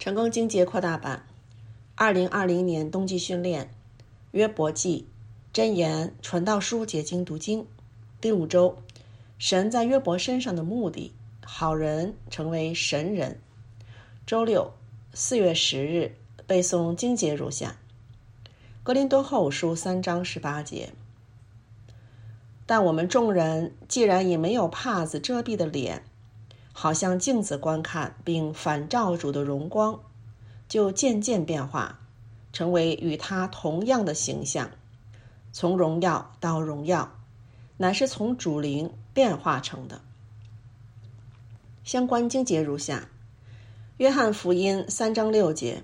成功经节扩大版2020年冬季训练约伯记箴言传道书解经读经第5周，神在约伯身上的目的，好人成为神人。周六4月10日背诵经节如下：哥林多后书3章18节。但我们众人既然以没有帕子遮蔽的脸，好像镜子观看并反照主的荣光，就渐渐变化，成为与他同样的形象，从荣耀到荣耀，乃是从主灵变化成的。相关经节如下：约翰福音3章6节，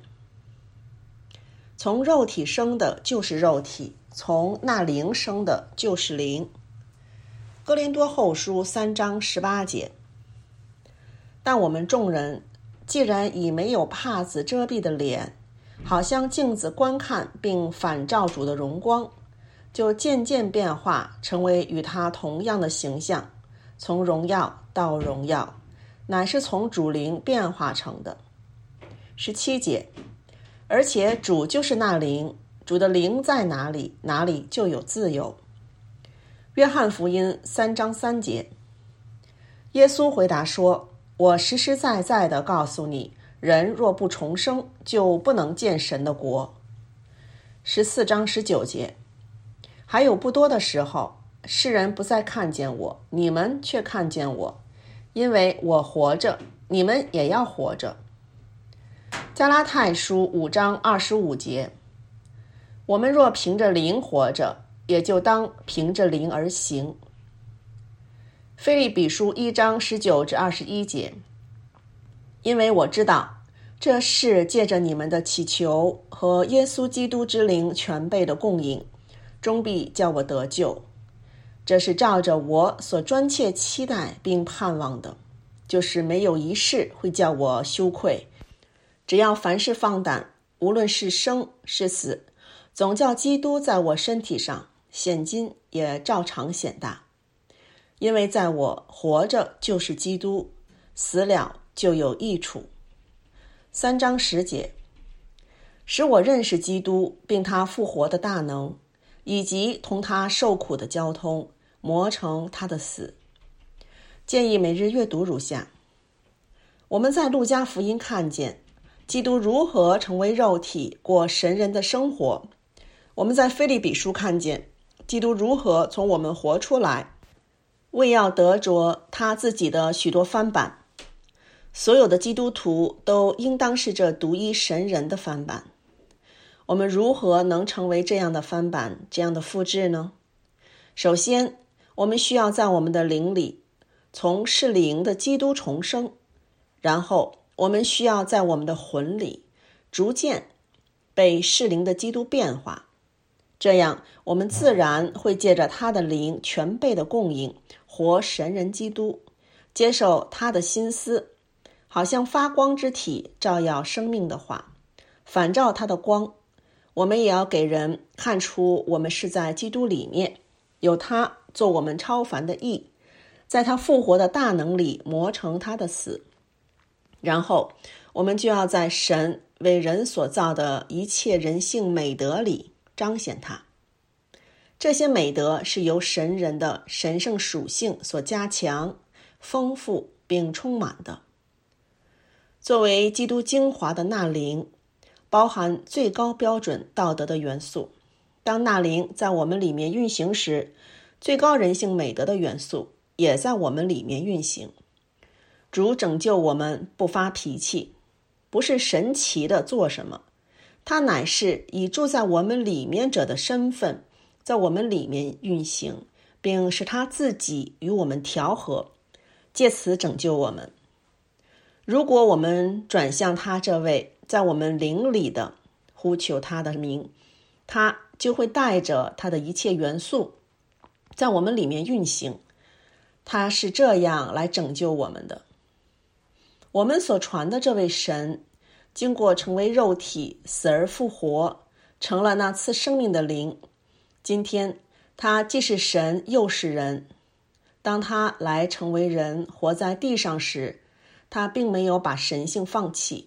从肉体生的就是肉体，从那灵生的就是灵。哥林多后书3章18节，但我们众人既然以没有帕子遮蔽的脸，好像镜子观看并反照主的荣光，就渐渐变化，成为与他同样的形象，从荣耀到荣耀，乃是从主灵变化成的。17节，而且主就是那灵，主的灵在哪里，哪里就有自由。约翰福音3章3节，耶稣回答说，我实实在在地告诉你，人若不重生，就不能见神的国。14章19节，还有不多的时候，世人不再看见我，你们却看见我，因为我活着，你们也要活着。加拉太书5章25节，我们若凭着灵活着，也就当凭着灵而行。腓立比书1章19至21节，因为我知道这事借着你们的祈求和耶稣基督之灵全备的供应，终必叫我得救。这是照着我所专切期待并盼望的，就是没有一事会叫我羞愧。只要凡事放胆，无论是生是死，总叫基督在我身体上，现今也照常显大。因为在我活着就是基督，死了就有益处。3章10节，使我认识基督，并他复活的大能，以及同他受苦的交通，磨成他的死。建议每日阅读如下：我们在路加福音看见基督如何成为肉体过神人的生活，我们在腓立比书看见基督如何从我们活出来，为要得着他自己的许多翻版。所有的基督徒都应当是这独一神人的翻版。我们如何能成为这样的翻版，这样的复制呢？首先，我们需要在我们的灵里从是灵的基督重生，然后我们需要在我们的魂里逐渐被是灵的基督变化，这样我们自然会借着他的灵全备的供应，活神人基督，接受他的心思，好像发光之体照耀生命的话，反照他的光。我们也要给人看出我们是在基督里面，有他做我们超凡的义，在他复活的大能里磨成他的死。然后我们就要在神为人所造的一切人性美德里彰显他。这些美德是由神人的神圣属性所加强、丰富并充满的。作为基督精华的那灵，包含最高标准道德的元素。当那灵在我们里面运行时，最高人性美德的元素也在我们里面运行。主拯救我们不发脾气，不是神奇的做什么，他乃是以住在我们里面者的身份，在我们里面运行，并使他自己与我们调和，借此拯救我们。如果我们转向他这位在我们灵里的，呼求他的名，他就会带着他的一切元素在我们里面运行。他是这样来拯救我们的。我们所传的这位神，经过成为肉体，死而复活，成了那赐生命的灵。今天他既是神又是人。当他来成为人，活在地上时，他并没有把神性放弃，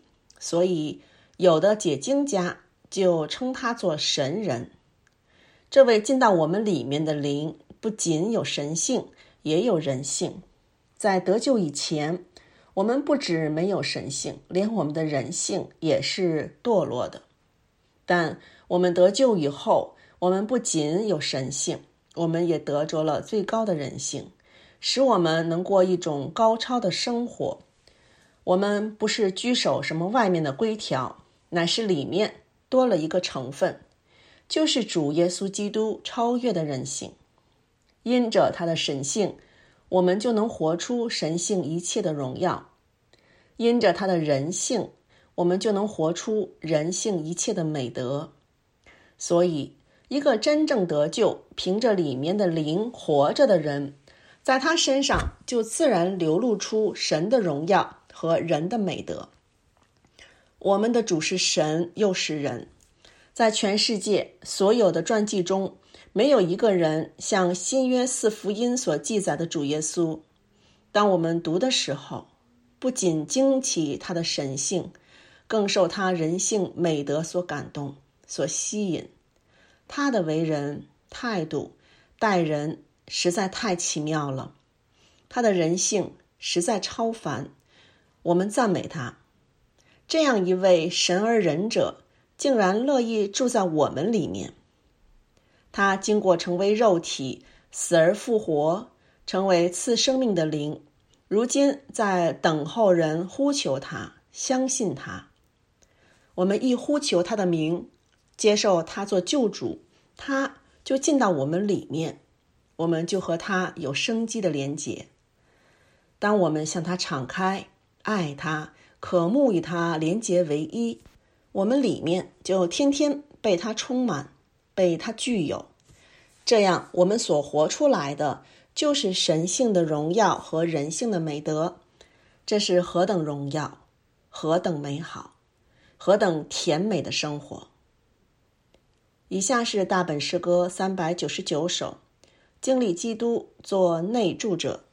所以有的解经家就称他做神人。这位进到我们里面的灵，不仅有神性，也有人性。在得救以前，我们不只没有神性，连我们的人性也是堕落的。但我们得救以后，我们不仅有神性，我们也得着了最高的人性，使我们能过一种高超的生活。我们不是拘守什么外面的规条，乃是里面多了一个成分，就是主耶稣基督超越的人性。因着他的神性，我们就能活出神性一切的荣耀；因着他的人性，我们就能活出人性一切的美德。所以一个真正得救，凭着里面的灵活着的人，在他身上就自然流露出神的荣耀和人的美德。我们的主是神又是人，在全世界所有的传记中，没有一个人像新约四福音所记载的主耶稣。当我们读的时候，不仅惊奇他的神性，更受他人性美德所感动，所吸引。他的为人、态度、待人实在太奇妙了，他的人性实在超凡，我们赞美他。这样一位神而人者，竟然乐意住在我们里面。他经过成为肉体，死而复活，成为赐生命的灵，如今在等候人呼求他，相信他。我们一呼求他的名，接受他做救主，他就进到我们里面，我们就和他有生机的连结。当我们向他敞开，爱他，渴慕与他连结为一，我们里面就天天被他充满，被他具有。这样我们所活出来的就是神性的荣耀和人性的美德。这是何等荣耀，何等美好，何等甜美的生活。以下是大本诗歌399首，经历基督做内助者